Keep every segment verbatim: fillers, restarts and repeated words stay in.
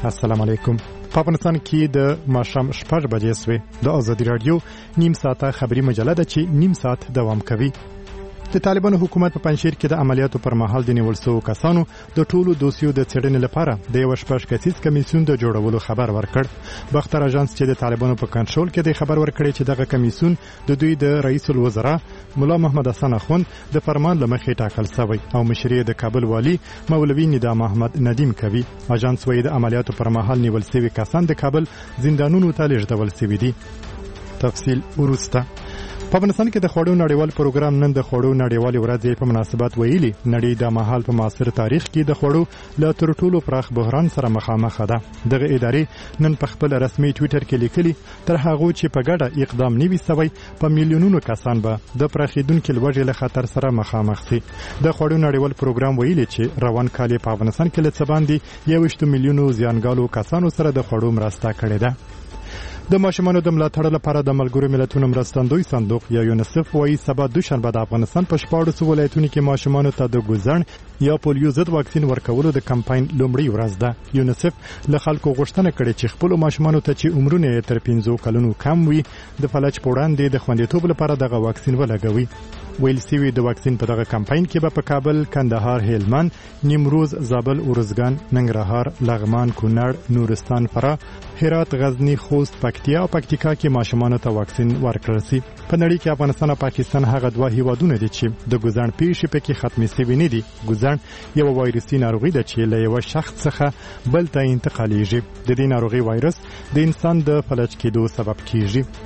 السلام علیکم. په افغانستان کې د ماښام شپږ بجې سوې. د ازادي رادیو نیم ساعته خبري مجله ده چې نیم ساعت دوام کوي. د طالبانو حکومت په پنځشیر کې د عملیاتو پر مهال د نیول شوو کسانو د ټولو دوسیو د څېړنې لپاره د یو شپږ کسیز کمیسیون د جوړولو خبر ورکړ. باختر اژانس چې د طالبانو په کنټرول کې د خبر ورکړی چې دغه کمیسیون د دوی د رئیس الوزرا مولا محمد حسن اخوند د فرمان لمخې ټاکل شوی او مشري د کابل والی مولوي نظام احمد ندیم کوي. اژانس وايي د عملیاتو پر مهال نیول شوي کسان د کابل زندانونو ته لیږدول شوي دي. تفصیل وروسته. په افغانستان کې د خوړو نړیوال پروګرام نن د خوړو نړیوال ورځې په مناسبت ویلي نړۍ د مهال په معاصر تاریخ کې د خوړو له تر ټولو پراخ بحران سره مخامخ ده. دغه ادارې نن په خپل رسمي ټوئیټر کې لیکلي تر هغه چې په ګډه اقدام نیوي سوی په میلیونونو کسان به د پراخیدونکو لوږې له خطر سره مخامخ شي. د خوړو نړیوال پروګرام ویلي چې روان کال په افغانستان کې له څه باندې یو ویشت میلیونو زیانګالو کسانو سره د خوړو مرسته کړې ده. د ماشومانو د ملاتړ لپاره د ملګرو ملتونو مرستندوی صندوق یا یونیسف وايي سبا دوشنبه د افغانستان په شپاړسو ولایتونو کې ماشومانو ته د ګوزن یا پولیو ضد واکسین ورکولو د کمپاین لومړی ورځ ده. یونیسف له خلکو غوښتنه کړې چې خپل ماشومانو ته چې عمرونه یې تر پنځو کلونو کم وي د فلج په وړاندې د خوندیتوب لپاره دغه واکسین ولګوي. ویل سوي د واکسین په دغه کمپاین کې به په کابل، کندهار، هلمند، نیمروز، زابل، ارزګان، ننګرهار، لغمان، کونړ، نورستان، فراه، هرات، غزنی، خوست، پکتیا او پکتیکا کې ماشومانو ته واکسین ورکړل شي. په نړۍ کې افغانستان او پاکستان هغه دوه هیوادونه دي چې د ګوزن پیښې پکې ختمې شوي نه دي. ګوزن یو وایرسي ناروغي ده چې له یو شخص څخه بل ته انتقالیږي. د دې ناروغي وایرس د انسان د فلج کېدو سبب کیږي.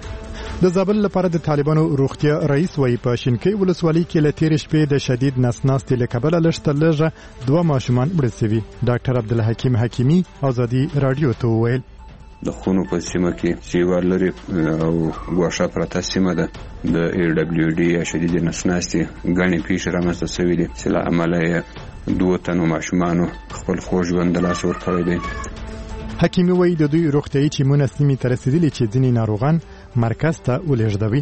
د زابل لپاره د طالبانو روغتیا رئیس وايي په شینکۍ ولسوالۍ کې له تېرې شپې د شدید نسناستې له کبله لږ تر لږه دوه ماشومان مړه شوي. ډاکټر عبدالحکیم حکیمي ازادي رادیو ته وویل د خونو په سیمه کې چې ورلري او ګوښه پرته سیمه ده د ای ډبلیو ډي یا شدید نسناستې غني پیښې رامنځته شوې دي چې له امله یې دوه تنو ماشومانو خپل خوږ ژوند د لاسه ورکړی دی. حکیمي وايي د دوی روغتیايي ټیمونه سیمې ته رسېدلي چې ځینې ناروغان مرکز ته ولېږدوي.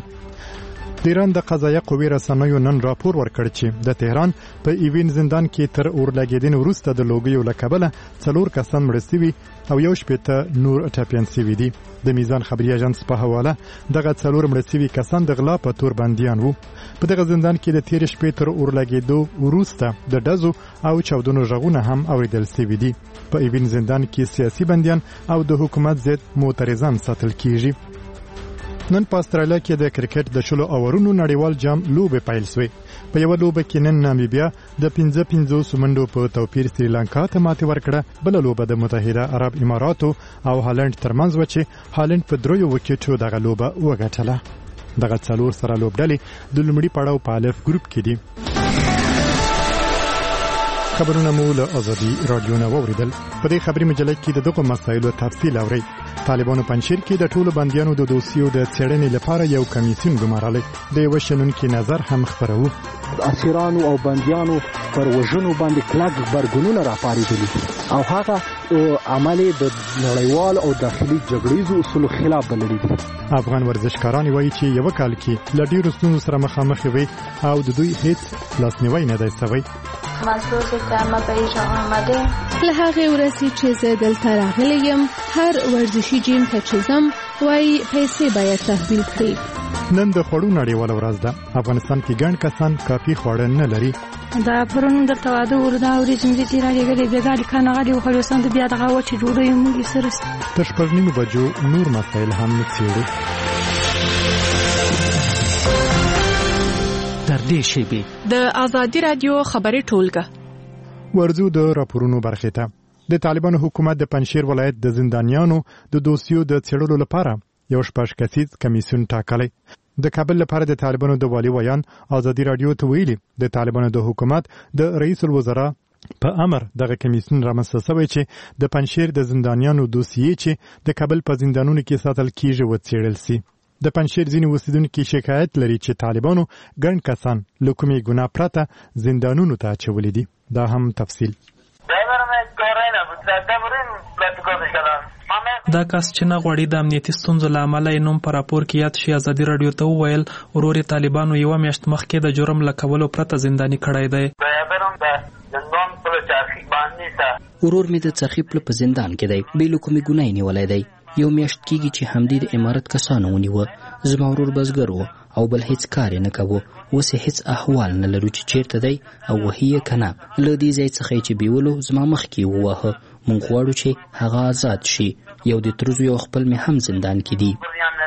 د ایران د قضایه قوې رسنیو نن راپور ورکړ چې د تهران په ایوین زندان کې تر اورلګیدنې وروسته د لوګیو له کبله څلور کسان مړه شوي او یو شپېته نور ټپیان شوي دي. د میزان خبري اژانس په حواله دغه څلور مړه شوي کسان د غلا په تور بندیان وو. په دغه زندان کې د تېرې شپې تر اورلګیدو وروسته د ډزو او چاودنو غږونه هم اوریدل شوي دي. په ایوین زندان کې سیاسي بندیان او د حکومت ضد معترضان ساتل کیږي. نن په استرالیا کې د کرکټ د شلو اورونو نړیوال جام لوبې پیل شوې. په یو لوبه کې نن نامیبیا د پنځه پنځوس منډو په توپیر سریلانکا ته ماتې ورکړه. بل لوبه د متحده عرب اماراتو او هالند ترمنځ و چې هالند په دریو وکټو دغه لوبه وګټله. دغه څلور سره لوبډلې د لومړي پړاو په الف ګروپ کې دي. خبرونه مو له ازادي رادیو نه واوریدل. په دې خبري مجله کې د دغه مسایلو تفصیل اورئ. طالبانو پنځشیر کې د ټولو بندیانو د دوسیو د څېړنې لپاره یو کمیسیون ګمارلی. د یو شنونکي نظر هم خپرو. اسیرانو او بندیانو پر وژنو باندې کلک غبرګونونه راپارېدلي او هغه عمل د نړیوال او داخلي جګړیزو اصولو خلاف بللي دي. افغان ورزشکاران وایي چې یو کال کې له ډېرو ستونزو سره مخامخ وي او د دوی هیڅ لاسنیوی نه دی شوی. له هغې ورځې چې زه دلته راغلی یم هر ورزشي جیم ته چې ځم وایي پیسې باید تحویل کړي. نن د خوړو نړیواله ورځ ده. افغانستان کې ګڼ کسان کافي خواړه نه لري. دا پرون درته واده وردا ورېځې چې راګېږلې بېګارې کانه غالي وخوړوسان د بیا دغه وچې ډوډۍ موږ سره تر شپږ نیمو بجو نور مسایل هم څېړو. تر دې شیبې د ازادي رادیو خبري ټولګه ورځو د راپورونو برخې ته. د طالبانو حکومت د پنځشیر ولایت د زندانیانو د دوسیو د څېړلو لپاره یو شپږ کسیز کمیسیون ټاکلی. د کابل لپاره د طالبانو د والي ویان ازادي رادیو ته ویلي د طالبانو د حکومت د رئیس الوزرا په امر دغه کمیسیون رامنځته شوی چې د پنځشیر د زندانیانو دوسیې چې د کابل په زندانونو کې ساتل کیږي وڅېړل شي. د پنځشیر ځینې اوسیدونکي شکایت لري چې طالبانو ګڼ کسان له کومې ګناه پرته زندانونو ته اچولي دي. دا هم تفصیل. دا کس چې نه غواړي د امنیتي ستونزو له امله یې نوم په راپور کې یاد شي ازادي راډیو ته وویل ورور یې طالبانو یوه میاشت مخکې د جرم له کولو پرته زنداني کړی دی. ورور مې د څرخي پله په زندان کې دی، بې له کومې ګناه یې نیولی دی. یو میاشت کېږي چې همدې د امارت کسانو ونیوه. زما ورور بزګر و او بل هیڅ کار یې نه کوو. اوس یې هیڅ احوال نه لرو چې چیرته دی او وهي یې که نه. له دې ځای څخه یې چې بیولو زما مخکې یې وواهه. موږ غواړو چې هغه آزاد شي. یو د تر زوی او خپل مې هم زندان کې دي.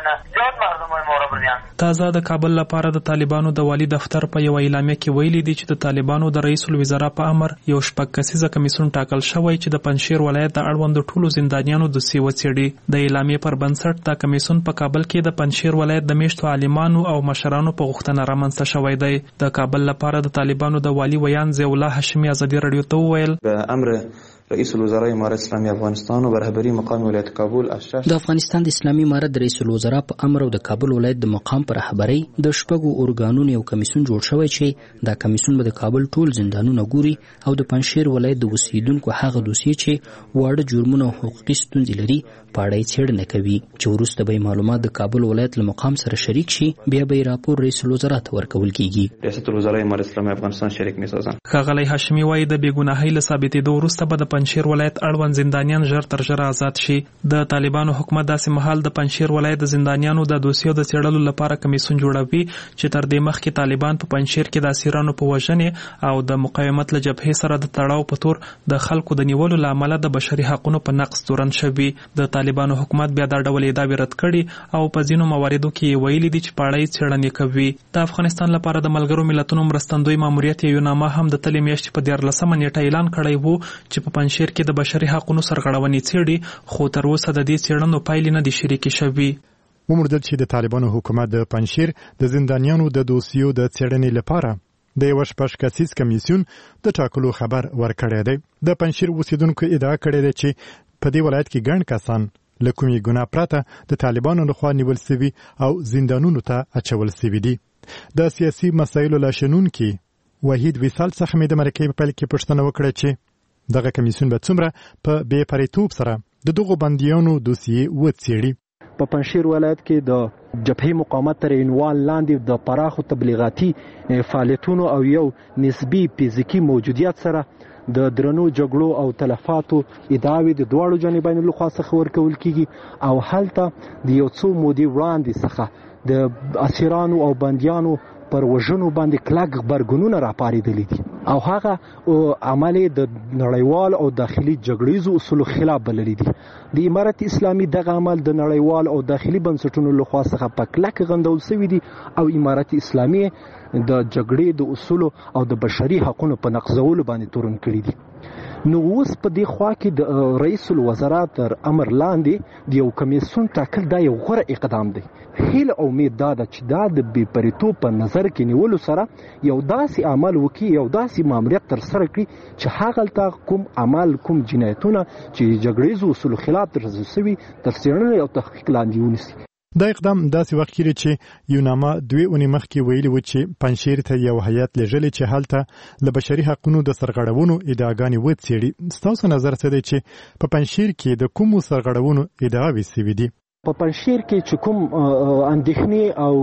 تازه د کابل لپاره د طالبانو د والي دفتر په یو اعلامیه کې ویلي دي چې د طالبانو د رئیس الوزرا په امر یو شپږ کسیزه کمیسیون ټاکل شوی چې د پنجشیر ولایت د اړوندو ټولو زندانیانو دوسیې وڅېړي. د اعلامیې پر بنسټ دا کمیسیون په کابل کې د پنجشیر ولایت د میشتو عالمانو او مشرانو په غوښتنه رامنځته شوی دی. د کابل لپاره د طالبانو د والي ویان ضیاء الله هاشمي ازادي راډیو ته وویل به امر رئیس الوزراء امارت اسلامی افغانستان و برهبری مقام ولایت کابل د افغانستان د اسلامي امارت د رئیس الوزراء په امر او د کابل ولایت د مقام پر رهبرۍ د شپږو ارګانونو یو کمیسیون جوړ شوی چې دا کمیسیون به د کابل ټول زندانونه ګوري او د پنجشیر ولایت د اوسیدونکو هغه دوسیې چې واړه جرمونه او حقوقي ستونزې لري په اړه یې څېړنه کوي چې وروسته به معلومات د کابل ولایت له مقام سره شریک شي. بیا به یې راپور رئیس الوزراء ته ورکول کیږي. ریاست الوزراء امارت اسلامی افغانستان شریک میسازن. ښاغلی هاشمي وایي د بېګناهۍ له ثابتېدو وروسته به د پنجشیر ولایت اړوند زندانیان ژر تر ژره آزاد شي. د طالبانو حکومت داسې مهال د پنجشیر ولایت د زندانیانو د دوسیو د څېړلو لپاره کمیسیون جوړوي چې تر دې مخکې طالبان په پنجشیر کې د اسیرانو په وژنې او د مقاومت له جبهې سره د تړاو په تور د خلکو د نیولو له امله د بشري حقونو په نقض تورن شوي. د طالبانو حکومت بیا دا ډول ادعاوې رد کړي او په ځینو مواردو کې ویلي دي چې په اړه یې څېړنې کوي. د افغانستان لپاره د ملګرو ملتونو مرستندوی ماموریت یوناما هم د تلې میاشتې په دیارلسمه نیټه اعلان کړی و چې په پنجشیر کې د بشري حقونو سرغړونې څېړي، خو تر اوسه د دې څېړنو پایلې نه دي شریکې شوي. وموندل چې د طالبانو حکومت د پنجشیر د زندانیانو د دوسیو د څېړنې لپاره د یو شپږ کسیز کمیسیون د ټاکلو خبر ورکړی دی. د پنجشیر اوسیدونکو ادعا کړې ده چې په دې ولایت کې ګڼ کسان له کومې ګناه پرته د طالبانو لخوا نیول سوي او زندانونو ته اچول سوي دي. د سیاسي مسایلو له شنونکي وحید وصال څخه مې د مرکې په پیل کې پوښتنه وکړه چې دغه کمیسیون به څومره په بې پرېتوب سره د دغو بندیانو دوسیې وڅېړي. په پنجشیر ولایت کې د جبهې مقاومت تر عنوان لاندې د پراخو تبلیغاتي فعالیتونو او یو نسبي فزیکي موجودیت سره د درنو جګړو او تلفاتو ادعاوې د دواړو جانبینو لخوا څخه ورکول کیږي او هلته د یو څو مودې وړاندې څخه د اسیرانو او بندیانو پر وژنو باندې کلک غبرګونونه راپارېدلي دي او هغه عمل د نړیوال او داخلي جګړیزو اصولو خلاف بللی دي. د امارت اسلامي دغه عمل د نړیوال او داخلي بنسټونو لخوا څخه په کلک غندول شوی دي او امارت اسلامي د جګړې د اصولو او د بشري حقوقو په نقضولو باندې تورن کړی دي. نو اوس په دې خوا کې د رئیس الوزراء تر امر لاندې د یو کمیسیون ټاکل دا یو غوره اقدام دی. هیله او امید دا ده چې دا د بې پرېتوب په نظر کې نیولو سره یو داسې عمل وکړي، یو داسې ماموریت ترسره کړي چې هغلته کوم عمل کوم جنایتونه چې جګړیزو اصولو خلاف ترسره شوي تر څېړنې او تحقیق لاندې ونیسي. دا اقدام داسې وخت کې چې یوناما دوی اونۍ مخکې ویلي و چې پنجشیر ته یو هیات لېږلی چې هلته له بشري حقونو د سرغړونو ادعاګانې وڅېړي. ستاسو نظر څه دی چې په پنجشیر کې د کومو سرغړونو ادعاوې سوي دي؟ په پنجشیر کې چې کوم اندېښنې او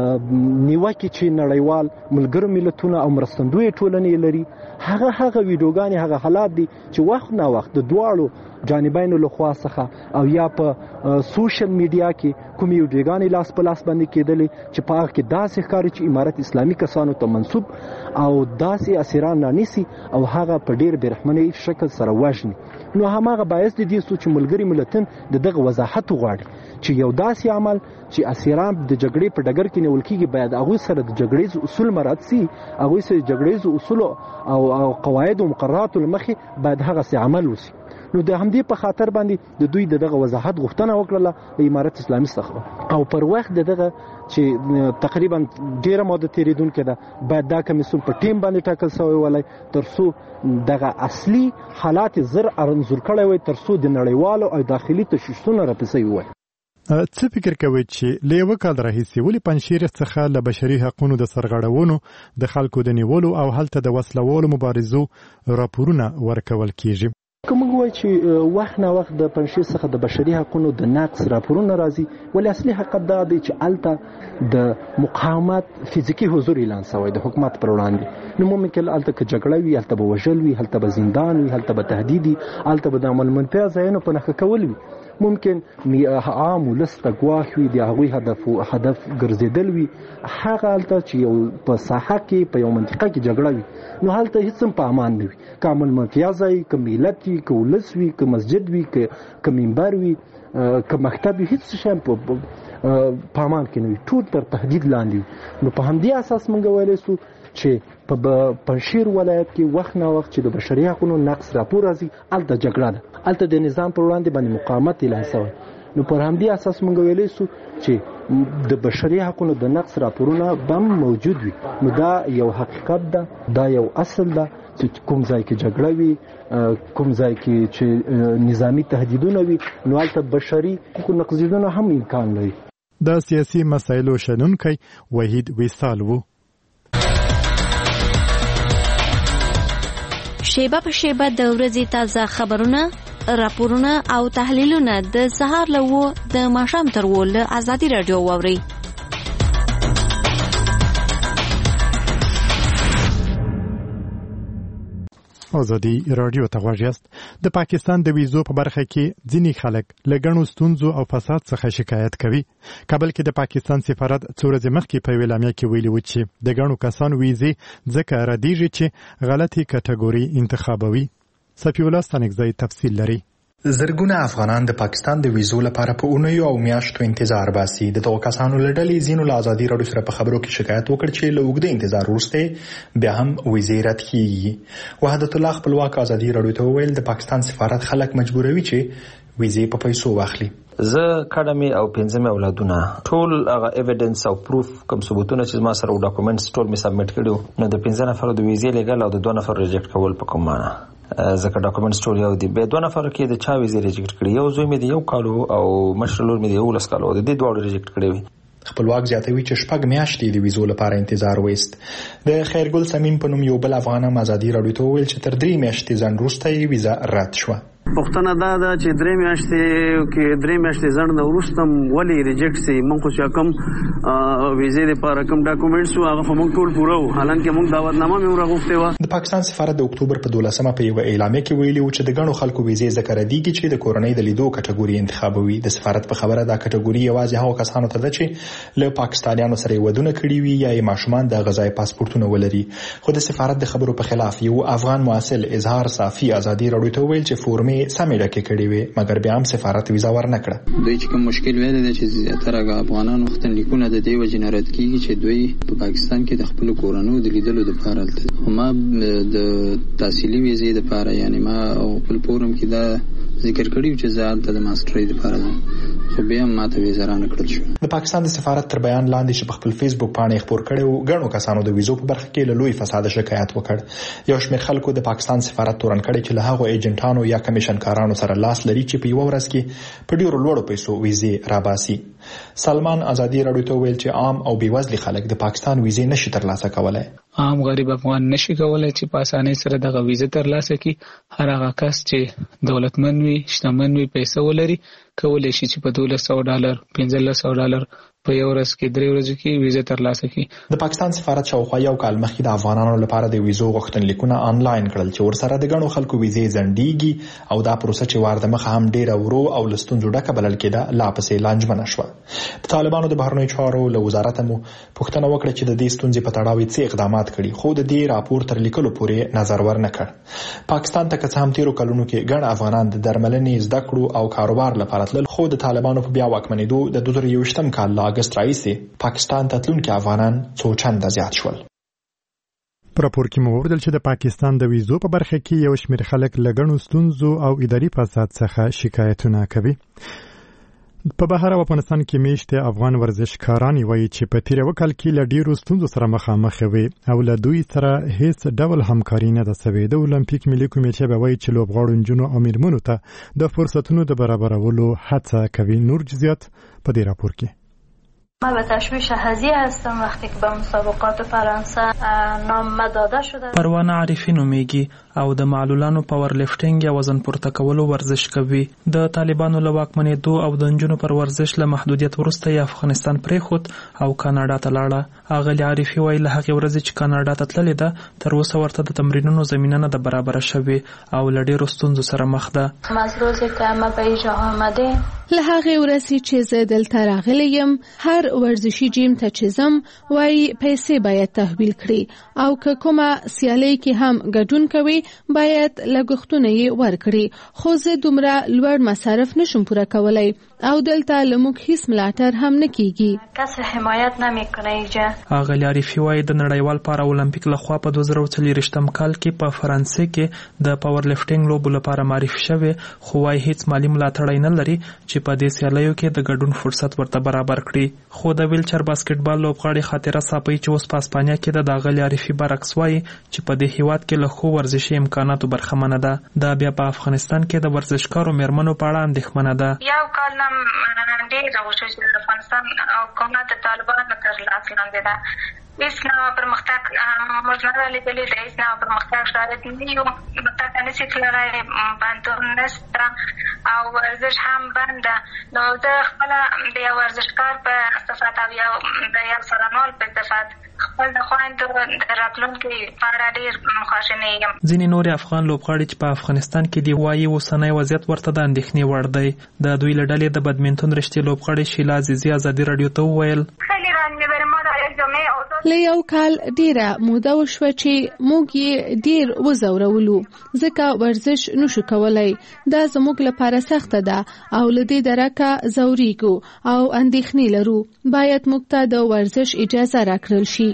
نیوکې چې نړیوال ملګرو ملتونه او مرستندویه ټولنې لري هغه هغه ویډیوګانې هغه حالات دي چې وخت نه وخت د دواړو جانبینو لخوا څخه او یا په سوشل میډیا کې کومې ویډیوګانې لاس په لاس باندې کېدلې چې په هغه کې داسې ښکاري چې امارت اسلامي کسانو ته منسوب او داسې اسیران رانیسي او هغه په ډېر بېرحمنه شکل سره وژني. نو هماغه باعث د دې چې ملګري ملتونه د دغه وضاحت وغواړي چې یو داسې عمل چې اسیران د جګړې په ډګر کې نیول کېږي باید هغوی سره د جګړیزو اصول مراعات سي، هغوی سره د جګړیزو اصولو او قواعدو او مقرراتو له مخې باید هغسې عمل وسي. نو د همدې په خاطر باندې د دوی د دغه وضاحت غوښتنه وکړله د امارت اسلامي څخه او پر وخت د دغه چې تقریبا ډېره موده تېرېدونکې ده باید دا کمیسیون په ټیم باندې ټاکل شوی ولی تر څو دغه اصلي حالات زر انځور کړی وی تر څو د نړیوالو او داخلي تشویشونه راپسوي وی. څه فکر کوئ چې له یوه کال راهیسې ولې پنجشیر څخه له بشري حقونو د سرغړونو د خلکو د نیولو او هلته د وسلوالو مبارزو راپورونه ورکول کیږي؟ کوم وایي چې وخت نه وخت د پنځشیر څخه د بشري حقوقو د نقض راپورونه راځي، ولې اصلي حقیقت دا دی چې الته د مقاومت فزیکی حضور اعلان شوی د حکومت پر وړاندې. نو ممکن الته که جګړه وي، الته به وژل وي، الته به زندان وي، الته به تهدید وي، الته به د عمل منفي ځایونو په نښه کول وي. ممکن عام ولس ته ګواښ وي، د هغوی هدف هدف ګرځېدل وي. هغه هلته چې یو په ساحه کې په یو منطقه کې جګړه وي، نو هلته هېڅ هم په امان نه وي. که عمل منفي ځای، که ملت وي، که ولس وي، که مسجد وي، که منبر وي، که مکتب وي، هېڅ شی په امان کې نه وي، ټول تر تهدید لاندې وي. نو په همدې اساس موږ ویلی سو چې په پنځشیر ولایت کې وخت نه وخت چې د بشري حقوقو نقض راپور راځي، هلته جګړه ده، هلته د نظام پر وړاندې باندې مقاومت اعلان شوی. نو پر همدې اساس موږ ویلی سو چې د بشري حقوقو د نقض راپورونه به موجود وي. نو دا یو حقیقت ده، دا یو اصل ده چې کوم ځای کې جګړه وي، کوم ځای کې چې نظامی تهدیدونه وي، نو هلته بشري حقوقو نقضیدونه هم امکان لري. د سیاسي مسایلو شنونکی وحید وصال و. شیبه په شیبه د ورځې تازه خبرونه، راپورونه او تحلیلونه د سهار له وو د ماښام تر وو له ازادي رادیو واورئ. ازادي رادیو ته غوږ یاست. د پاکستان د ویزو په برخه کې ځینې خلک له ګڼو ستونزو او فساد څخه شکایت کوي. کابل کې د پاکستان سفارت څو ورځې مخکې په اعلامیه کې ویلي و چې د ګڼو کسانو ویزې ځکه ردیږي چې غلطي کټګوري انتخابوي. صفی الله ستانکزی تفصیل لري. زرګونه افغانان د پاکستان د ویزو لپاره په اونیو او میاشتو انتظار باسي. د دغو کسانو له ډلې ځینو له ازادي راډیو سره په خبرو کې شکایت وکړ چې له اوږده انتظار وروسته بیا هم ویزې رد کیږي. وحدت الله خپلواک ازادي راډیو ته وویل د پاکستان سفارت خلک مجبوروي چې ویزې په پیسو واخلي. زه کډمې او پنځمې اولادونه ټول هغه ایویډنس او پروف کوم ثبوتونه چې ما سره ډاکومنټس ټول می سبمیټ کړو، نو د پنځه نفرو د ویزې لګل او د دوه نفرو ریجکټ کول په کوم معنا ځکه ډاکومنټس ټول یو دي. به دوه نفرو کې د چا ویزې ریجکټ کړي، یو زوی مې د یو کالو او مشر لور مې د یو لس کالو، د دې دواړو ریجکټ کړي وي. خپلواک زیاتوي چې شپږ میاشتې د ویزو لپاره انتظار وست. د خیرګل سمین په نوم یو بل افغان هم ازادي راډیو ته وویل چې تر درې میاشتې ځنډ وروسته یې ویزا رد شوه. پښتنه دا ده چې درې میاشتې کې درې میاشتې ځنډ وروسته ولې ریجکټ سي. موږ خو چې کوم ویزې لپاره کوم ډاکومنټس وو هغه موږ ټول پوره وو، حالانکه موږ دعوتنامه مې راغوښتې وه. د پاکستان سفارت د اکتوبر په دولسمه په یو اعلامیه کې ویلي و چې د ګڼو خلکو ویزې ځکه ردیږي چې د کورنۍ د لیدو کټګوري انتخابوي. د سفارت په خبره دا کټګوري یوازې هغو کسانو ته ده چې له پاکستانیانو سره ودونه کړي وي یا یې ماشومان د غذای پاسپورتونه ولري. خو د سفارت د خبرو په خلاف یو افغان محصل اظهار صافي ازادي راډیو ته ویل چې فورمې سمې ډکې کړي وي، مګر بیا هم سفارت ویزا ورنکړه. دوی چې کوم مشکل ویل دی چې زیاتره افغانان وختن لیکونه د دې وجې نه رد کیږي چې دوی په پاکستان کې د خپل کورونو د لیدلو لپاره تلل. خو ما د تحصیلي ویزې لپاره یعنی ما خپل فورم کې دا ذکر کړی چې زه هلته د ماسترۍ لپاره ځم، خو بیا هم ماته ویزا رانکړل شوه. د پاکستان د سفارت تر بیان لاندې چې په خپل فیسبوک باندې خبر کړی و ګڼو کسانو د ویزو په برخه کې له لوی فساد شکایت وکړ. یو شمېر خلکو د پاکستان سفارت تورن کړی چې له هغو ایجنټانو یا کمیشنکارانو سره لاس لري چې په یو ورځ کې په ډیرو لوړو پیسو ویزې راباسي. سلمان ازادي راډیو ته ویل چې عام او بیوزلي خلک د پاکستان ویزې نشي ترلاسه کولای. عام غریب افغان نشي کولای چې په اسانۍ سره دغه ویزه ترلاسه کړي. هر هغه کس چې دولتمن وي، شتمن وي، پیسې ولري، کولای شي چې په دولس سوه ډالر، پنځلس سوه ډالر په یو ورځ کې درې ورځې کې ویزه ترلاسه کړي. د پاکستان سفارت شاوخوا یو کال مخکې د افغانانو لپاره د ویزو غوښتنلیکونه آنلاین کړل چې ورسره د ګڼو خلکو ویزې ځنډیږي او دا پروسه چې وار د مخه هم ډیره ورو او له ستونزو ډکه بلل کېده لا پسې لانجمنه شوه. د طالبانو د بهرنیو چارو له وزارت مو پوښتنه وکړه چې د دې ستونزې په تړاو یې څه اقدامات کړي، خو د دې راپور تر لیکلو پورې نظر ورنه کړ. پاکستان ته که څه هم تیرو کلونو کې ګڼ افغانان د درملنې، زده کړو او کاروبار لپاره تلل، خو د طالبانو په بیا واکمنېدو د دوه زره یوویشتم کال له اګست راهیسې پاکستان ته تلونکي افغانان څو چنده زیات شول. په راپور کې مو وردل چې د پاکستان د ویزو په برخه کې یو شمېر خلک له ګڼو ستونزو او اداري فساد څخه شکایتونه کوي. په بهر افغانستان کې میشته افغان ورزشکاران وایي چې په تیر وکال کې له ډیرو ستونزو سره مخامخ وي او له دوی سره هیڅ ډول همکاري نه ده شوې. د اولمپیک ملي کمیټې به وایي چې لوبغاړو نجونو او میرمنو ته د فرصتونو د برابرولو هڅه کوي. نور جزئیات په دې راپور کې. من به تشویش هزیه هستم وقتی که به مسابقات فرانسه نام داده شده. پروانه عارفی نومیږي او د معلولانو پاور لیفټینګ یا وزن پورته کولو ورزش کوي. د طالبانو له واکمنېدو او د نجونو پر ورزش له محدودیت وروسته یې افغانستان پرېښود او کاناډا ته لاړه. اغلې عارفي وایي له هغې ورځې چې کاناډا ته تللې ده تر اوسه ورته د تمرینونو زمینه نه ده برابره شوې او له ډېرو ستونزو سره مخ ده. از روزی که ما به اینجا آمدیم له هغې ورځې چې زه دلته راغلی یم هر ورزشي جیم ته چې ځم وایي پیسې باید تحویل کړي او که کومه سیالۍ کې هم ګډون کوي باید لګښتونه یې ورکړي، خو زه دومره لوړ مصارف نشم پوره کولی او دلته له موږ هیڅ ملاتړ هم نه کیږي. کس حمایت نمیکنه اینجا. اغلې عارفي وایي د نړیوال پارا اولمپیک لخوا په دوه زره څلوېښتم کال کې په فرانسې کې د پاور لیفټینګ لوبو لپاره معرفي شوې، خو وایي هیڅ مالي ملاتړ نه لري چې په دې سیالیو کې د ګډون فرصت ورته برابر کړي. خو د ویلچر باسکټبال لوبغاړي خاطره صافی چې اوس په اسپانیا کې د اغلې عارفي برعکس وایي چې په دې هیواد کې له ښو ورزشي امکاناتو برخمنه ده. دا بیا په افغانستان کې د ورزشکارو میرمنو په اړه اندېښمنه ده. یو کال نه ډېر غوښتل چې د افغانستان حکومت د طالبانو تر لاس لاندې ده. هیڅ نوع پرمختګ موږ نه ده لیدلې، د هیڅ نوع پرمختګ شاید نه یو متکه نشي تللی، بندون نشته او ورزش هم بند ده. نو زه خپله د یو ورزشکار په صفت او یو د یو څارنوال په صفت خپل د خویندو د راتلونکي په اړه ډېر خواشینی یم. ځینې نورې افغان لوبغاړي چې په افغانستان کې دي وایي اوسنی وضعیت ورته د اندېښنې وړ دی. د دوی له ډلې د بدمنټون رشتې لوبغاړي شیلا عزیزي ازادي راډیو ته وویل له یو کال ډیره موده وشوه چې موږ یې ډیر وزورولو ځکه ورزش نشو کولای. دا زموږ لپاره سخته ده او له دې درکه زوریږو او اندېښنې لرو. باید موږ ته د ورزش اجازه راکړل شي.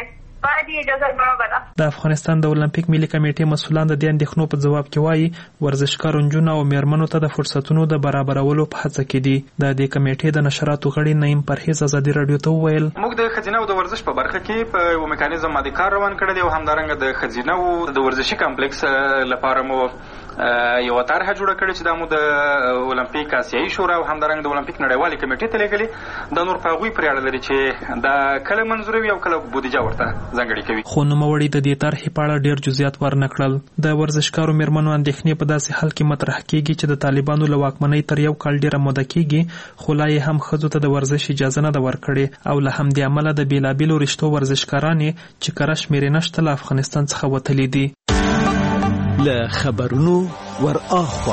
د افغانستان د اولمپیک ملي کمیټې مسؤلان د دې اندېښنو په ځواب کې وایي ورزشکارو نجونو او میرمنو ته د فرصتونو د برابرولو په هڅه کې دي. د دې کمیټې د نشراتو غړي نعیم پرهیز ازادي راډیو ته وویل موږ د ښځینه او د ورزش په برخه کې په یو میکانیزم باندې کار روان کړی دی او همدارنګه د ښځینه او د ورزشي کمپلیکس لپاره مو یو طرحه جوړه کړې چې دا مو د اولمپیک آسیایي شورا او همدارنګه د اولمپیک نړیوالې کمیټې ته لېږلې. دا نور په هغوی پورې اړه لري چې دا کله منظوروي او کله بودیجه ورته ځانګړې کوي. خو نوموړي د دې طرحې په اړه ډېر جزئیات ورنه کړل. د ورزشکارو میرمنو اندېښنې په داسې حال کې مطرح کېږي چې د طالبانو له واکمنۍ تر یو کال ډېره موده کېږي، خو لا یې هم ښځو ته د ورزش اجازه نه ده ورکړې او له همدې امله د بېلابېلو رشتو ورزشکارانې چې کره شمېرې نشته له افغانستان څخه وتلي دي. له خبرونو ور اخوا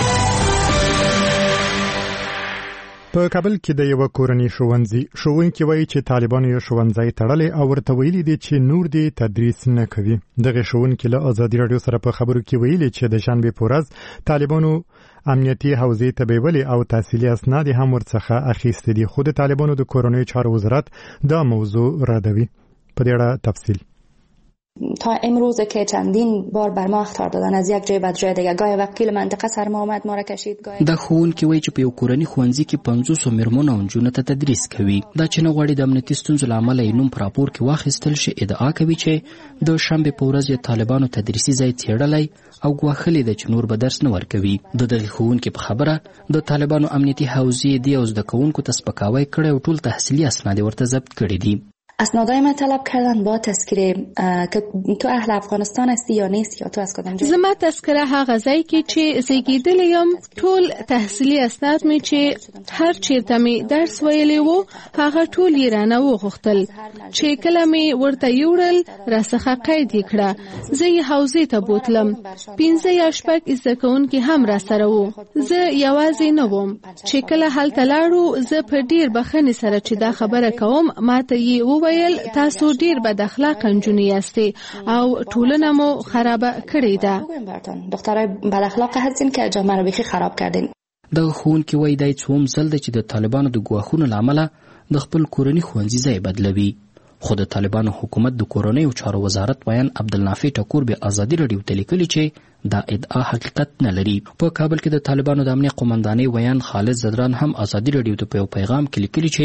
په کابل کې د یو کورنۍ ښوونځي ښوونکي وایي چې طالبانو یو ښوونځی تړلی او ورته ویلي دي چې نور دې تدریس نه کوي. دغه ښوونکي له ازادي راډیو سره په خبرو کې ویلي چې د شنبې په ورځ طالبانو امنیتي حوزې ته بیولې او تحصیلي اسناد هم ورڅخه اخیستي دي، خو د طالبانو د کورنیو چارو وزارت دا موضوع ردوي. په دې اړه تفصیل تا امروز که چندین بار بر ما اخطار دادن از یک جای به جای دیگه، گاهی وکیل منطقه سر ما آمد ما را کشید. د ښوونکي وایي چې په یو کورني ښوونځي کې پنځوس میرمنو او نجونو ته تدریس کوي. دا چې نه غواړي د امنیتي ستونزو له امله یې نوم په راپور کې واخیستل شي. ادعا کوي چې د شنبې په ورځ یې طالبانو تدریسي ځای څېړلی او ګواښلې ده چې نور به درس نه ورکوي. د دغې ښوونکي په خبره د طالبانو امنیتي حوزې دې او زده کوونکو ته سپکاوی کړی او ټول تحصیلي اسناد یې ورته ضبط کړي دي. اسنادای من طلب کردن با تذکره که تو اهل افغانستان هستی یا نیست یا تو از کدام جای. زما تذکره هغه ځای کې چې زیږیدلی یم، ټول تحصیلي اسناد مې چې هر چیرته مې درس ویلی و هغه ټول یې رانه وغوښتل. چې کله مې ورته یوړل راڅخه قید یې کړه. زه یې حوزې ته بوتلم. پنځه یا شپږ زده کوونکي هم راسره وو. زه یوازې نه وم. چې کله هلته لاړو زه په ډېر بښنې سره چې دا خبره کوم ماته یې وویل تاسو ډیر بد اخلاق نجونې یاستئ او ټولنه مو خرابه کړې ده. دخترای بد اخلاق هستین که جامعه رو بیخي خراب کردین. دغه ښوونکي وایي دا څوم ځل دی چې د طالبانو د ګواښونو له امله د خپل کورني ښوونځي ځای بدلوي. خو د طالبانو حکومت د کورنیو چارو وزارت ویان عبدالنافع ټکور به ازادي راډیو ته لیکلي چې دا ادعا حقیقت نه لري. په کابل کې د طالبانو د امنیه قومندانۍ ویان خالد زدران هم ازادي راډیو ته په یو پیغام کې لیکلي چې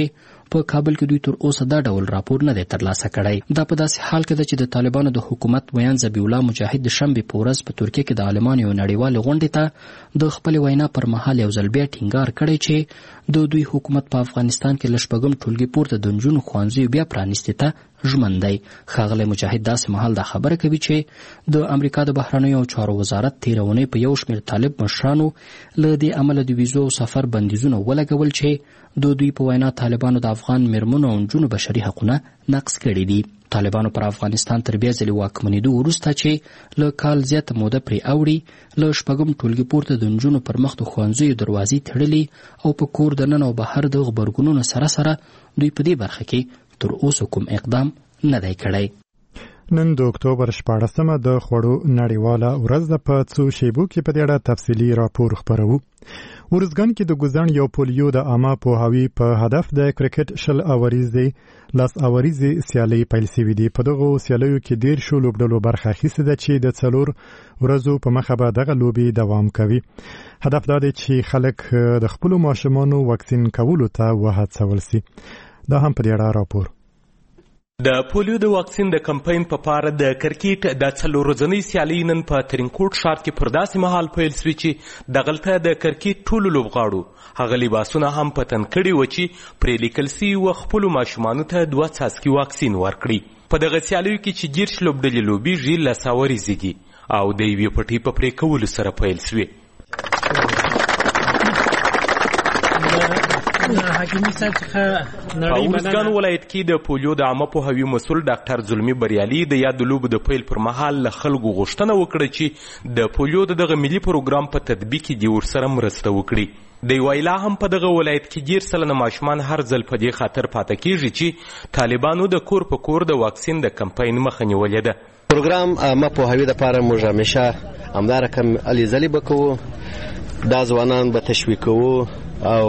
په کابل کې دوی تر اوسه دا ډول راپور نه دی ترلاسه کړی. دا په داسې حال کې ده چې د طالبانو د حکومت ویان ذبیح الله مجاهد د شنبې په ورځ په ترکیه کې د عالمانو یو نړیوالې غونډې ته د خپلې وینا پر مهال یو ځل بیا ټینګار کړی چې د دوی حکومت په افغانستان کې له شپږم ټولګي پورته د نجونو ښوونځیو بیا پرانیستې ته ژمن دی. ښاغلی مجاهد داسې مهال دا خبره کوي چې د امریکا د بهرنیو چارو وزارت تېره اونۍ په یو شمېر طالب مشرانو له دې امله د ویزو او سفر بندیزونه ولګول چې د دوی په وینا طالبانو د افغان میرمنو او نجونو بشري حقونه نقض کړي دي. طالبانو پر افغانستان تر بیا ځلې واکمنېدو وروسته چې له کال زیاته موده پرې اوړي له شپږم ټولګي پورته د نجونو پر مخ د ښوونځیو دروازې تړلي او په کور دننه او بهر د غبرګونونو سره سره دوی په دې برخه کې تر اوسه کوم اقدام نه دی کړی. نن د اکتوبر شپاړسمه د خوړو نړیواله ورځ ده. په څو شیبو کې په دې اړه تفصیلي راپور خپروو. ورزګان کې د ګوزڼ یو پولیو د عامه پوهاوي په هدف د کرکټ شل اوریزې لاس اوریزې سیالۍ پیل شوې دي. په دغو سیالیو کې دېرشو لوبډلو برخه اخیستې ده چې د څلور ورځو په مخه به دغه لوبې دوام کوي. هدف دا دی چې خلک د خپلو ماشومانو واکسین کولو ته وهڅول سي. دا هم په دې اړه راپور. د پولیو د واکسین د کمپاین په پاره د کرکټ د څلور ورځنۍ سیالۍ نن په ترینکوټ ښار کې پر داسې مهال پیل شوې چې دغلته د کرکټ ټولو لوبغاړو هغه لباسونه هم په تن کړي و چې پرې لیکل سوي و خپلو ماشومانو ته دوه څاڅکي واکسین ورکړي. په دغه سیالیو کې چې دېرش لوبډلې لوبیږي لس اوریزې دي او د یوې پټۍ په پرې کولو سره پیل شوې. په ورزګان ولایت کې د پولیو د عامه پوهاوي مسؤل ډاکټر زلمي بریالي د یاد لوبو د پیل پر مهال له خلکو غوښتنه وکړه چې د پولیو د دغه ملي پروګرام په تطبیق کې دې ورسره مرسته وکړي. د ویلا هم په دغه ولایت کې ډېر سلنه ماشومان هر ځل په دې خاطر پاته کیږي چې طالبانو د کور په کور د واکسین د کمپاین مخه نیولې ده. پروګرام عامه پوهاوي دپاره موږ همیشه همدا رقم هلې ځلې به کوو. دا ځوانان به تشویق کوو او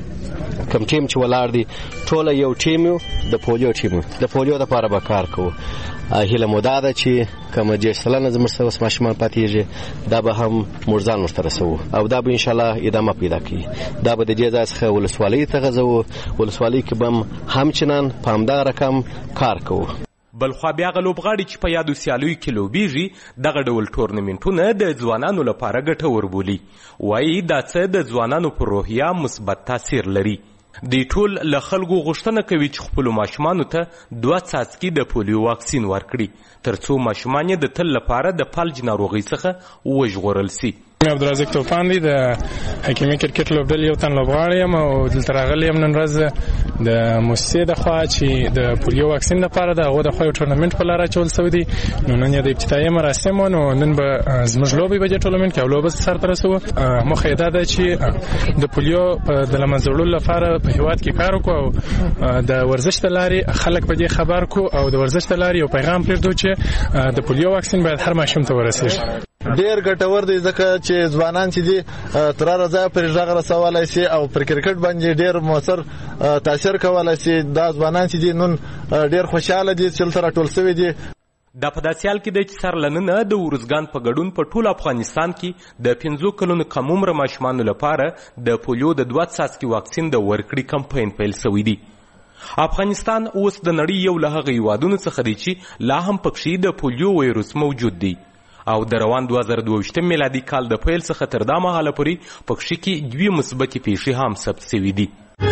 کم ټیم چې ولاړ دي ټوله یو ټیم یو د پولیو ټیم د پولیو دپاره به کار کوو. هیله مو دا ده چې کومه دېرش سلنه زموږ سره اوس ماشومان پاتېږي دا به هم موږ ځان ورته رسوو او دا به انشاءالله ادامه پیدا کړي. دا به د دې ځای څخه ولسوالۍ ته غځوو. ولسوالۍ کې به هم همچنان په همدغه رقم کار کوو. بلخوا بیا هغه لوبغاړي چې په یادو سیالیو کې لوبیږي دغه ډول ټورنمنټونه د ځوانانو لپاره ګټور بولي. وایي دا څه د ځوانانو پر روحیه مثبت تاثیر لري. دوی ټول له خلکو غوښتنه کوي چې خپلو ماشومانو ته دوه څاڅکي د پولیو واکسین ورکړي تر څو ماشومان یې د تل لپاره د فلج ناروغۍ څخه وژغورل سي. عبدالرزاق توپان دی د حکیمي کرکټ لوبډلې یو تن لوبغاړی یم او دلته راغلی یم نن ورځ د موسسې د خوا چې د پولیو واکسین لپاره د هغو د خوا یو ټورنمنټ په لاره اچول سوی دی. نو نن یې د ابتدایي مراسم و نو نن به زموږ لوبې به دې ټورنمنټ کې او لوبه سرته رسوو. موخه یې دا ده چې د پولیو د له منځه وړلو لپاره په هېواد کې کار وکړو او د ورزش د لارې خلک په دې خبر کړو او د ورزش د لارې یو پیغام پرېږدو چې د پولیو واکسین باید هر ماشوم ته ورسېږي. ډیر ګټور دی ځکه چې ځوانان چې دي تر هغه ځایه پرې غږ رسولی سي او پر کرکټ باندې ډیر مؤثر تاثیر کولی سي. دا ځوانان چې دي نن ډیر خوشحاله دي چې دلته راټول سوي دي. دا په داسې حال کې دی چې سر له ننه د ورزګان په ګډون په ټول افغانستان کې د پنځو کلونو کم عمره ماشومانو لپاره د پولیو د دوه څاڅکي واکسین د ورکړې کمپاین پیل سوی دی. افغانستان اوس د نړۍ یو له هغه هیوادونو څخه دی چې لا هم پکښې د پولیو ویروس موجود دی او د روان دوه زره دوه ویشتم میلادي کال د پیل څخه تر دا مهاله پورې پکښې کې دوې مثبتې پیښې هم ثبت سوي دي.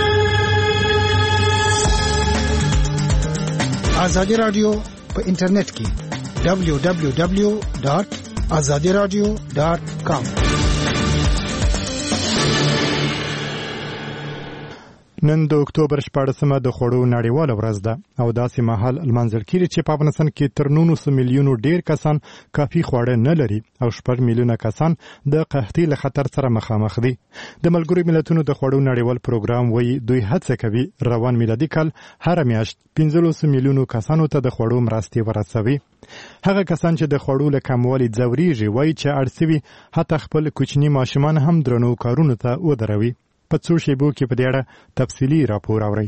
ازادي راډیو په انټرنیټ کې دبلیو دبلیو دبلیو ډاټ ازادي راډیو ډاټ کام. نن د اکتوبر شپاړسمه د خوړو نړیواله ورځ ده او داسې مهال لمانځل کیږي چې په افغانستان کې تر نولس میلیونو ډیر کسان کافي خواړه نه لري او شپږ میلیونه کسان د قحطۍ له خطر سره مخامخ دي. د ملګرو ملتونو د خوړو نړیوال پروګرام وایي دوی هڅه کوي روان میلادي کال هر میاشت پنځلس میلیونو کسانو ته د خوړو مرستې ورسوي. هغه کسان چې د خوړو له کموالي ځورېږي وایي چې اړ سوي حتی خپل کوچني ماشومان هم درنو کارونو ته ودروي. په څو شیبو کې په دې اړه تفصیلي راپور اورئ.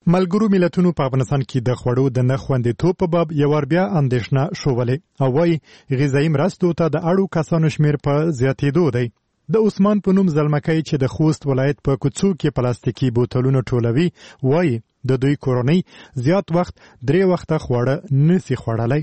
ملګرو ملتونو په افغانستان کې د خوړو د نه خوندیتوب په باب یو ور بیا اندېښنه شولې او وايي غذایي مرستو ته د اړو کسانو شمیر په زیاتېدو دی. د عثمان په نوم زلمکی چې د خوست ولایت په کوڅو کې پلاستیکي بوتلونه ټولوي وايي د دوی کورنۍ زیات وخت درې وخته خواړه نسی خوړلی.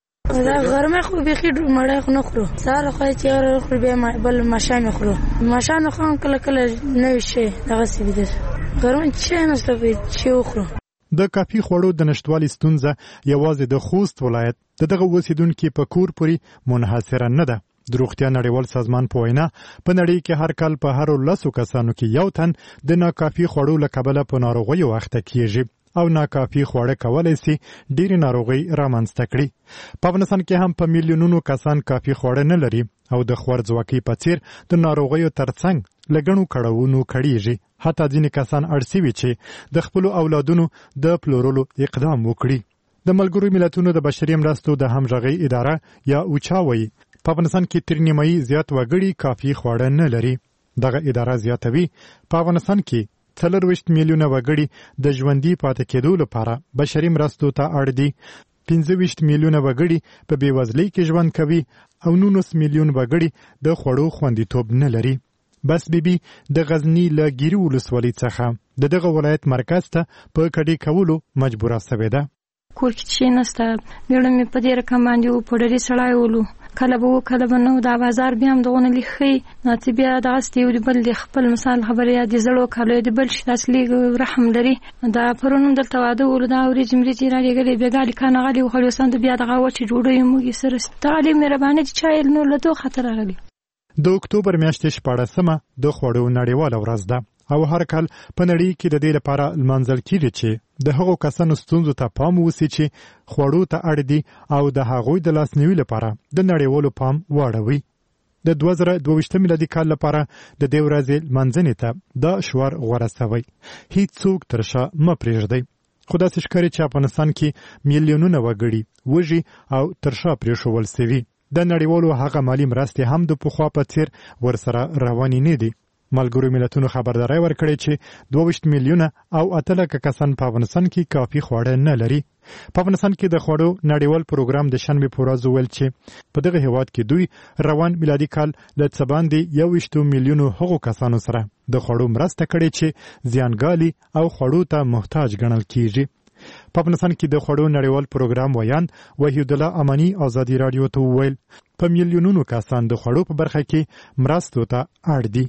دا غرمه خو بيخي مړه خو نه خورو سهار خو چې خو به بل ماشام خورو ماشام خو کله کله نه شي دغه سی بده غرمه چې نه ستوي چې خورو. د کافي خوړو د نشټوالي ستونزه یوازې د خوست ولایت دغه اوسیدونکو په کور پورې منحصره نه ده. د روغتیا نړیوال سازمان په وینا په نړۍ کې هر کال په هر لسو کسانو کې یو تن د ناکافي خوړو له کبله په ناروغیو اخته کیږي او ناکافي خواړه کولای شي ډېری ناروغۍ رامنځته کړي. په افغانستان کې هم په میلیونونو کسان کافي خواړه نه لري او د خوارځواکۍ په څیر د ناروغیو ترڅنګ لګڼو کړهونو کړيږي. حتی ځینې کسان اړ شوي چې د خپل اولادونو د پلورلو اقدام وکړي. د ملګرو ملتونو د بشري مرستو د همغږۍ اداره یا اوچا وایي په افغانستان کې تر نیمایي زیات وګړي کافي خواړه نه لري. دغه اداره زیاتوي په افغانستان کې څلورویشت میلیونه وګړي د ژوندي پاتې کېدو لپاره بشري مرستو ته اړ دي. پنځه ویشت میلیونه وګړي په بېوزلۍ کې ژوند کوي او نولس میلیون وګړي د خوړو خوندیتوب نه لري. بس بیبي د غزنی له ګیري ولسوالۍ څخه د دغه ولایت مرکز ته په کډې کولو مجبوره شوې ده. کور کې چې نسته میړه مې په دې رقم باندې و په ډېرې سړی ولو کله به و کله به نه دا بازار بیا هم دغونه لیکي ناڅه بیا دغسې یو د بل د خپل مثال خبرې یا د زړو کالو د بل شي داسې لږ رحم لري. دا پرون هم دلته واده ولو دا وریجې مریجې راډېږلې بېګا لیکان غلي وخوړې اوس هم د بیا دغه وچې ډوډۍ موږ سره دغه لږ مهرباني چې چا یې نو له دو خطر راغلي. د اکتوبر میاشتې شپاړسمه د خوړو نړیواله ورځ ده او هر کال په نړۍ کې د دې لپاره لمانځل کیږي چې د هغو کسانو ستونزو ته پام وسی چې خوړو ته اړ دي او د هغوی د لاسنیوي لپاره د نړیوالو پام واړوي. د دوه زره دوه ویشتم میلادي کال لپاره د دې ورځې لمانځنې ته دا شعار غوره شوی هیڅوک تر شا مه پرېږدئ. خو داسې ښکاري چې افغانستان کې میلیونونه وګړي وږي او تر شا پرېښول سوي. د نړیوالو هغه مالي مرستې هم د پخوا په څیر ورسره روانې نه دي. ملګرو ملتونو خبرداري ورکړې چې دوه ویشت میلیونه او اته لکه کسان په افغانستان کې کافي خواړه نه لري. په افغانستان کې د خوړو نړیوال پروګرام د شنبې په ورځ ویل چې په دغه هیواد کې دوی روان میلادي کال له څه باندې یو ویشت میلیونو هغو کسانو سره د خوړو مرسته کړې چې زیانګالي او خوړو ته محتاج ګڼل کیږي. په افغانستان کې د خوړو نړیوال پروګرام ویان وحید الله امانی ازادي رادیو ته وویل په میلیونونو کسان د خوړو په برخه کې مرستو ته اړ دي.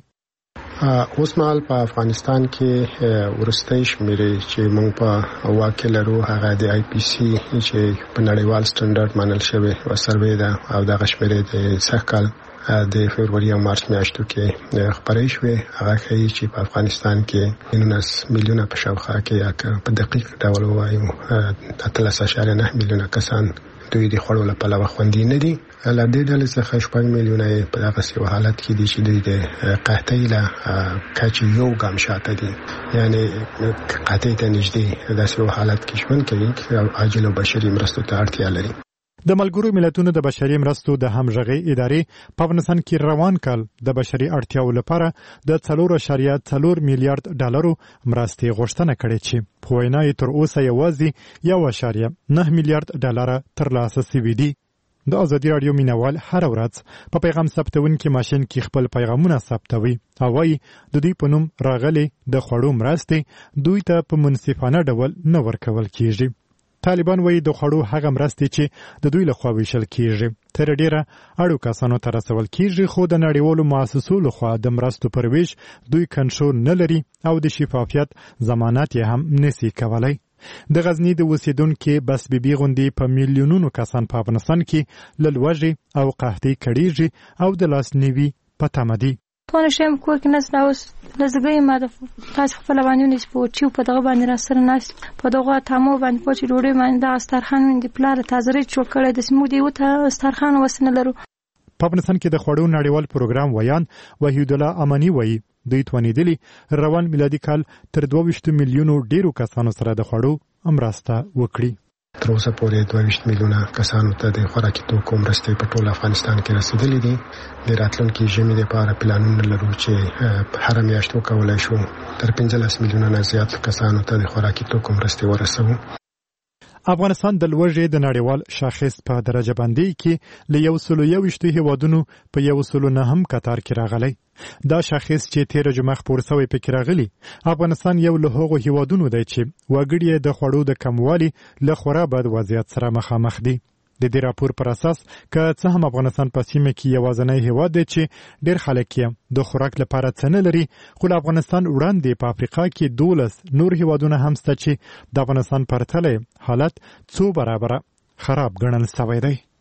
اوس مهال په افغانستان کې ورستۍ شمیرې چې موږ په واقع لرو هغه د آی پی سی چې په نړیوال سټنډرډ منل شوی او سروې ده او دغه شمیرې د سږ کال د فبروري او مارچ میاشتو کې خبرې شوې. هغه ښیي چې په افغانستان کې نولس میلیونه په شاوخوا کې یا په دقیق ډول ووایو اتلس اعشاریه نه میلیونه کسان دوی د خوړو له پلوه خوندي نه دي. له دې ډلې څخه شپږ میلیونه په دغسې یو حالت کې دي چې دوی د قحطۍ له کچې یو ګام شاته دي، یعنې قحطۍ ته نږدې داسې یو حالت کې ژوند کوي او عاجل او بشري مرستو ته اړتیا لري. د ملګرو ملتونو د بشري مرستو د همغږۍ ادارې په افغانستان کې روان کال د بشري اړتیاو لپاره د څلور اعشاریه څلور میلیارډ ډالرو مرستې غوښتنه کړې چې په وینا یې تر اوسه یوازې یو اعشاریه نه میلیارډ ډالره ترلاسه شوي دي. د ازادي راډیو مینوال هر ورځ په پیغام ثبتونکي ماشین کې خپل پیغامونه ثبتوي او وايي د دوی په نوم راغلي د خوړو مرستې دوی ته په منصفانه ډول نه ورکول کیږي. طالبان وایي د خوړو هغه مرستې چې د دوی لخوا ویشل کیږي تر ډیره اړو کسانو ته رسول کیږي، خو د نړیوالو مؤسسو لخوا د مرستو پر ویش دوی کنټرول نه لري او د شفافیت ضمانت یې هم نشي کولای. د غزنی د اوسیدونکو بس بیبي غوندي په میلیونونو کسان په افغانستان کې لږوږي او قحطۍ کړيږي او د لاسنیوي په تمه دي. ټول شیم کور کې نس داوس لزګي ما د تاسو خپل باندې نه سپورچو په دغه باندې را سره ناس په دغه تامو باندې پوچې ډوډۍ باندې د استرخان د پلار تازه جوړ کړی د سمو دی وته استرخان وسنه لرو. په افغانستان کې د خوړو نړیوال پروګرام ویان وحید الله امانی وایي دوی توانیدلی روان میلادي کال تر دوه ویشت میلیونو ډیرو کسانو سره د خوړو مرسته وکړي. تر اوسه پورې دوه ویشت میلیونه کسانو ته د خوراکي توکو مرستې په ټول افغانستان کې رسیدلې دي. د راتلونکي ژمي لپاره پلانونه لرو چې هر میاشت وکولای شو تر پنځلس میلیونه نه زیات کسانو ته د خوراکي توکو مرستې ورسوو. افغانستان د لوږې د نړیوال شاخص په درجه بندي کې له یو سلو یوویشتو هیوادونو په یو سلو نهم کتار کې راغلی. دا شاخص چې تیره جمعه خپور شوی پکې راغلی. افغانستان یو له هغو هیوادونو دی چې وګړي د خوړو د کموالي له خورا بد وضعیت سره مخامخ دي. د دې راپور پر اساس که څه هم افغانستان په سیمه کې یوازینی هیواد دی چې ډېر خلک یې د خوراک لپاره څه نه لري، خو له افغانستان وړاندې په افریقا کې دولس نور هیوادونه هم شته چې د افغانستان پرتله حالت څو برابره خراب ګڼل شوی دی.